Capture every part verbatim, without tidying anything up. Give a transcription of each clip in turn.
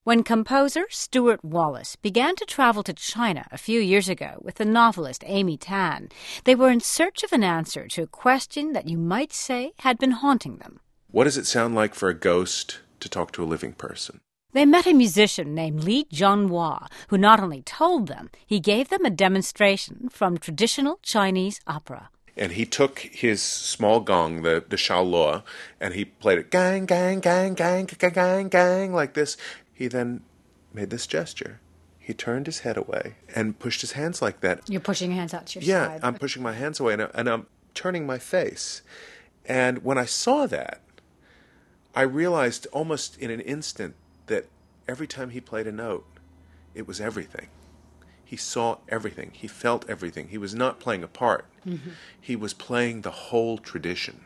When composer Stuart Wallace began to travel to China a few years ago with the novelist Amy Tan, they were in search of an answer to a question that you might say had been haunting them. What does it sound like for a ghost to talk to a living person? They met a musician named Li Jianhua, who not only told them, he gave them a demonstration from traditional Chinese opera. And he took his small gong, the, the Shaoluo, and he played it gang, gang, gang, gang, gang, gang, gang, like this. He then made this gesture. He turned his head away and pushed his hands like that. You're pushing your hands out to your yeah, side. Yeah, I'm pushing my hands away, and, I, and I'm turning my face. And when I saw that, I realized almost in an instant that every time he played a note, it was everything. He saw everything. He felt everything. He was not playing a part. Mm-hmm. He was playing the whole tradition.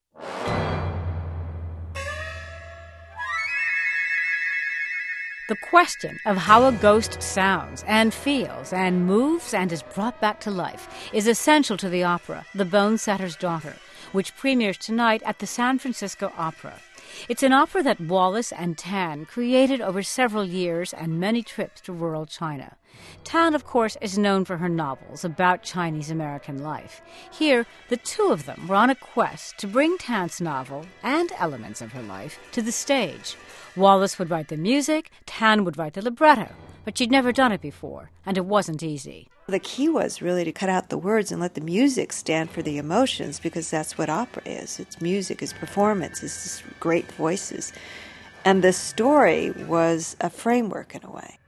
The question of how a ghost sounds and feels and moves and is brought back to life is essential to the opera, The Bone Setter's Daughter, which premieres tonight at the San Francisco Opera. It's an opera that Wallace and Tan created over several years and many trips to rural China. Tan, of course, is known for her novels about Chinese-American life. Here, the two of them were on a quest to bring Tan's novel and elements of her life to the stage. Wallace would write the music, Tan would write the libretto, but she'd never done it before, and it wasn't easy. The key was really to cut out the words and let the music stand for the emotions, because that's what opera is. It's music, it's performance, it's just great voices. And the story was a framework in a way.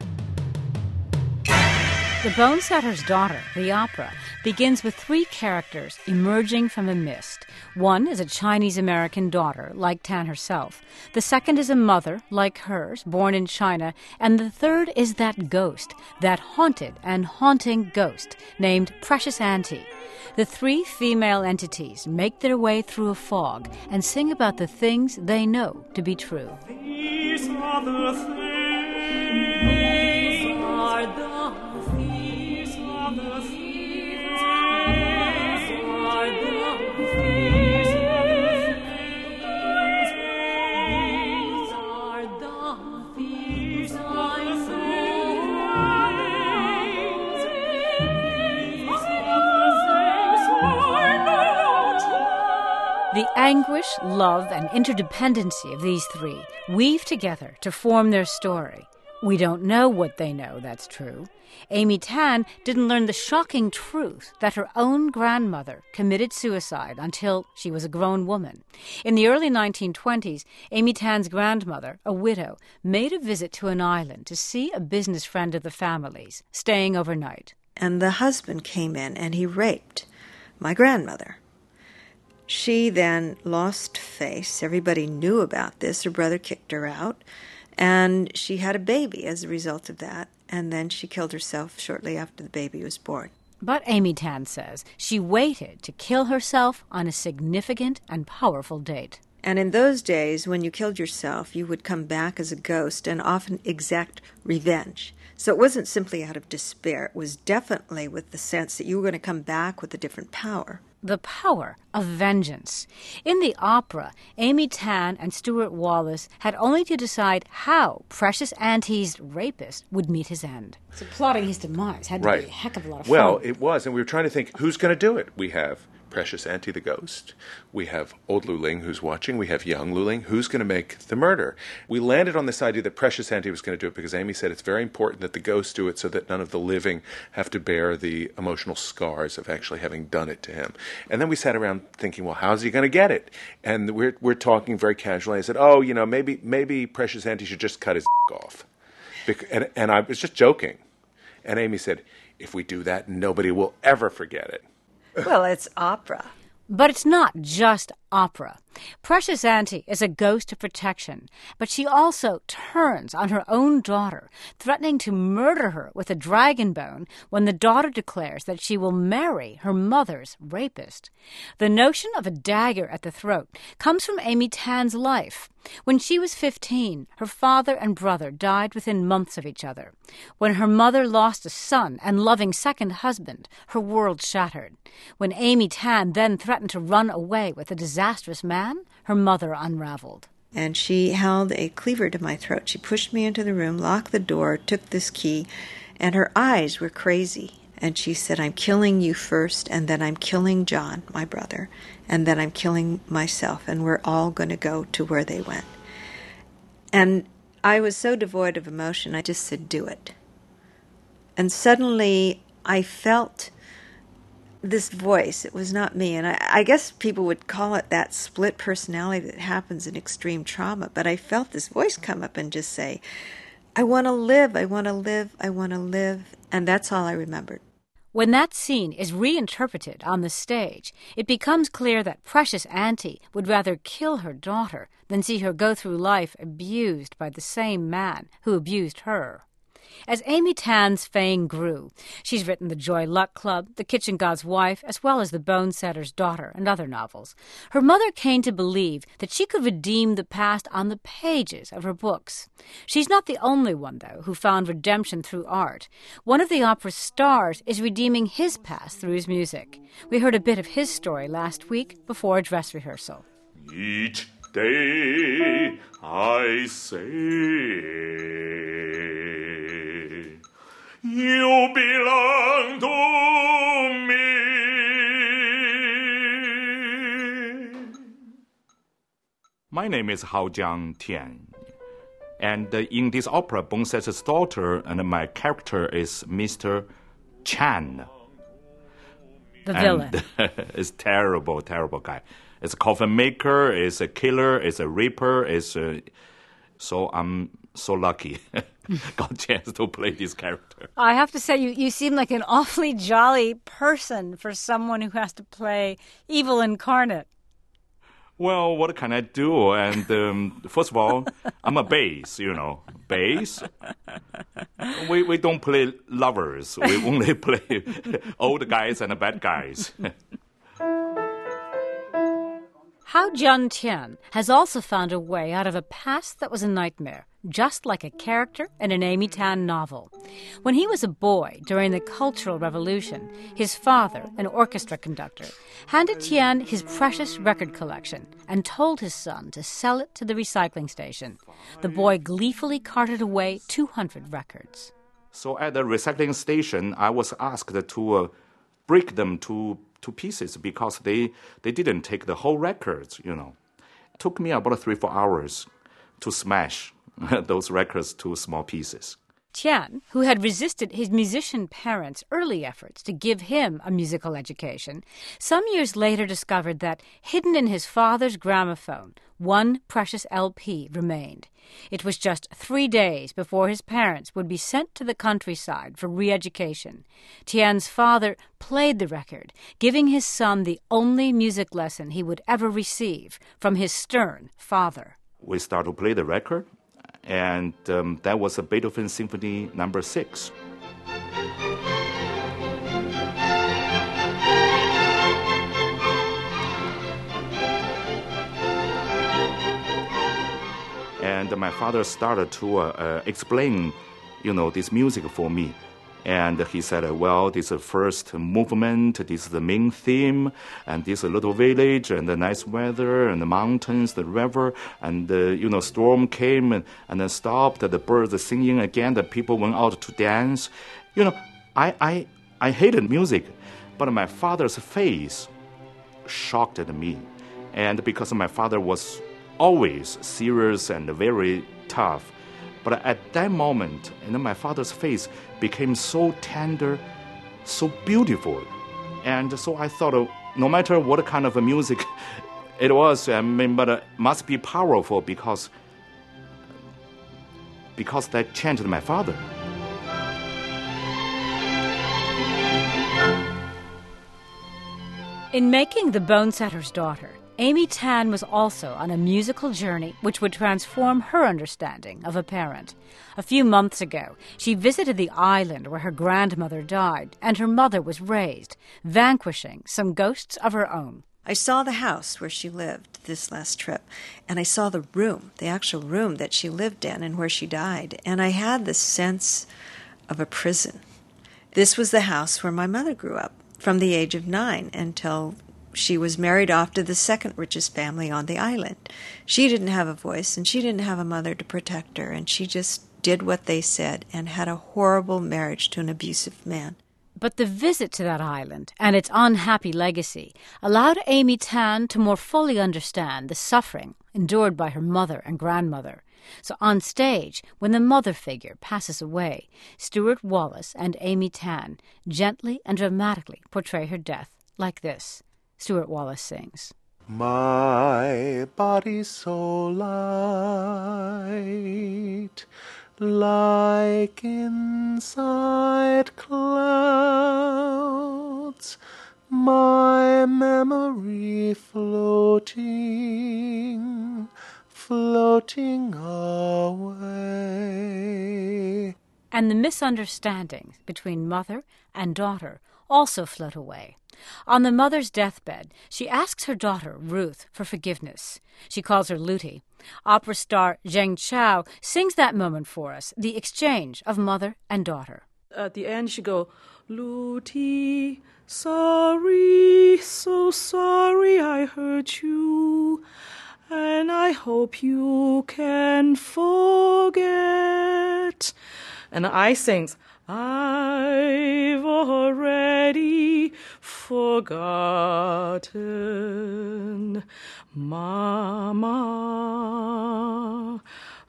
The Bone Setter's Daughter, the opera, begins with three characters emerging from a mist. One is a Chinese-American daughter, like Tan herself. The second is a mother, like hers, born in China. And the third is that ghost, that haunted and haunting ghost, named Precious Auntie. The three female entities make their way through a fog and sing about the things they know to be true. These are the things. These are the The anguish, love, and interdependency of these three weave together to form their story. We don't know what they know, that's true. Amy Tan didn't learn the shocking truth that her own grandmother committed suicide until she was a grown woman. In the early nineteen twenties, Amy Tan's grandmother, a widow, made a visit to an island to see a business friend of the family's, staying overnight. And the husband came in and he raped my grandmother. She then lost face. Everybody knew about this. Her brother kicked her out. And she had a baby as a result of that. And then she killed herself shortly after the baby was born. But Amy Tan says she waited to kill herself on a significant and powerful date. And in those days, when you killed yourself, you would come back as a ghost and often exact revenge. So it wasn't simply out of despair. It was definitely with the sense that you were going to come back with a different power. The power of vengeance. In the opera, Amy Tan and Stuart Wallace had only to decide how Precious Auntie's rapist would meet his end. So plotting his demise had to right. be a heck of a lot of fun. Well, it was, and we were trying to think, who's going to do it? We have Precious Auntie the ghost. We have old Lu Ling who's watching. We have young Lu Ling. Who's going to make the murder? We landed on this idea that Precious Auntie was going to do it because Amy said it's very important that the ghosts do it so that none of the living have to bear the emotional scars of actually having done it to him. And then we sat around thinking, well, how's he going to get it? And we're we're talking very casually. I said, oh, you know, maybe maybe Precious Auntie should just cut his off. And, and I was just joking. And Amy said, if we do that, nobody will ever forget it. Well, it's opera. But it's not just opera. Precious Auntie is a ghost of protection, but she also turns on her own daughter, threatening to murder her with a dragon bone when the daughter declares that she will marry her mother's rapist. The notion of a dagger at the throat comes from Amy Tan's life. When she was fifteen, her father and brother died within months of each other. When her mother lost a son and loving second husband, her world shattered. When Amy Tan then threatened to run away with a disastrous man, her mother unraveled. And she held a cleaver to my throat. She pushed me into the room, locked the door, took this key, and her eyes were crazy. And she said, I'm killing you first, and then I'm killing John, my brother, and then I'm killing myself, and we're all going to go to where they went. And I was so devoid of emotion, I just said, do it. And suddenly I felt this voice. It was not me. And I, I guess people would call it that split personality that happens in extreme trauma. But I felt this voice come up and just say, I want to live, I want to live, I want to live. And that's all I remembered. When that scene is reinterpreted on the stage, it becomes clear that Precious Auntie would rather kill her daughter than see her go through life abused by the same man who abused her. As Amy Tan's fame grew, she's written The Joy Luck Club, The Kitchen God's Wife, as well as The Bone Setter's Daughter and other novels. Her mother came to believe that she could redeem the past on the pages of her books. She's not the only one, though, who found redemption through art. One of the opera's stars is redeeming his past through his music. We heard a bit of his story last week before a dress rehearsal. Each day I say, you belong to me. My name is Haojiang Tian, and uh, in this opera, Bone Setter's Daughter, and my character is Mister Chan. The villain. It's terrible, terrible guy. It's a coffin maker, it's a killer, it's a raper, it's a... So I'm so lucky got a chance to play this character. I have to say, you, you seem like an awfully jolly person for someone who has to play evil incarnate. Well, what can I do? And um, first of all, I'm a bass, you know. Bass. We we don't play lovers. We only play old guys and bad guys. Haojiang Tian has also found a way out of a past that was a nightmare, just like a character in an Amy Tan novel. When he was a boy during the Cultural Revolution, his father, an orchestra conductor, handed Tian his precious record collection and told his son to sell it to the recycling station. The boy gleefully carted away two hundred records. So at the recycling station, I was asked to uh, break them to to pieces because they, they didn't take the whole records, you know. It took me about three, four hours to smash those records to small pieces. Tian, who had resisted his musician parents' early efforts to give him a musical education, some years later discovered that, hidden in his father's gramophone, one precious L P remained. It was just three days before his parents would be sent to the countryside for re-education. Tian's father played the record, giving his son the only music lesson he would ever receive from his stern father. We started to play the record, and um, that was a Beethoven Symphony number six. And my father started to uh, uh, explain, you know, this music for me. And he said, uh, well, this is the first movement, this is the main theme, and this little village, and the nice weather, and the mountains, the river, and the, you know, storm came and, and then stopped, the birds singing again, the people went out to dance. You know, I, I, I hated music, but my father's face shocked me. And because my father was always serious and very tough, but at that moment, you know, my father's face became so tender, so beautiful. And so I thought, uh, no matter what kind of music it was, I mean, but it must be powerful because, because that changed my father. In making The Bone Setter's Daughter, Amy Tan was also on a musical journey which would transform her understanding of a parent. A few months ago, she visited the island where her grandmother died and her mother was raised, vanquishing some ghosts of her own. I saw the house where she lived this last trip, and I saw the room, the actual room that she lived in and where she died, and I had the sense of a prison. This was the house where my mother grew up from the age of nine until she was married off to the second richest family on the island. She didn't have a voice, and she didn't have a mother to protect her, and she just did what they said and had a horrible marriage to an abusive man. But the visit to that island and its unhappy legacy allowed Amy Tan to more fully understand the suffering endured by her mother and grandmother. So on stage, when the mother figure passes away, Stuart Wallace and Amy Tan gently and dramatically portray her death like this. Stuart Wallace sings. My body so light, like inside clouds, my memory floating, floating away. And the misunderstandings between mother and daughter also float away. On the mother's deathbed, she asks her daughter, Ruth, for forgiveness. She calls her Lutie. Opera star Zheng Chao sings that moment for us, the exchange of mother and daughter. At the end, she go, Lutie, sorry, so sorry I hurt you, and I hope you can forget. And I sings, I've already forgotten, Mama,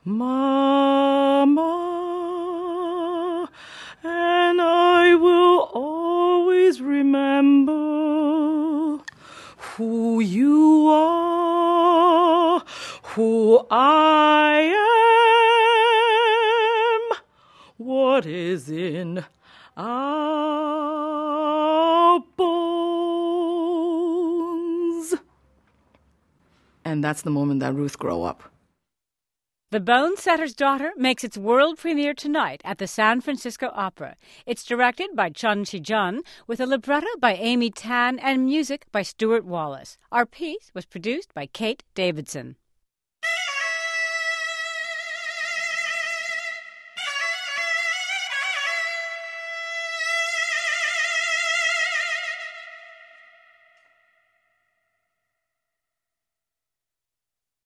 Mama, and I will always remember who you are, who I am, what is in our bones. And that's the moment that Ruth grew up. The Bone Setter's Daughter makes its world premiere tonight at the San Francisco Opera. It's directed by Chun Chi-jun, with a libretto by Amy Tan and music by Stuart Wallace. Our piece was produced by Kate Davidson.